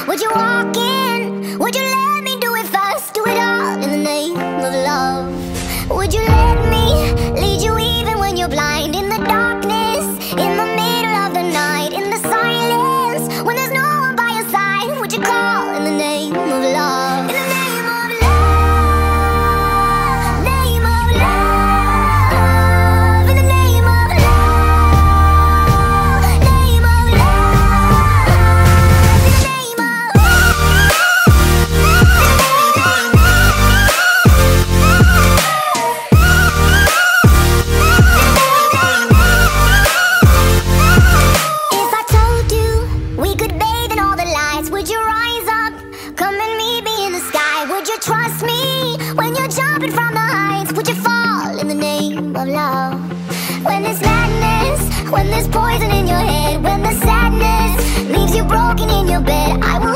Would you walk in? Would you let me do it first? Do it all in the name of love. Would you let me lead you even when you're blind? In the darkness, in the middle of the night, in the silence, when there's no one by your side, would you call in the name of love? In the name of love, name of love, in the name of love, name of love, in the name of If I told you we could bathe in all the lights, would you rise up? Come and meet me in the sky. Would you trust me when you're jumping from the heights? Would you fall in the name of love? When there's madness, when there's poison in your head, when the sadness leaves you broken in your bed, I would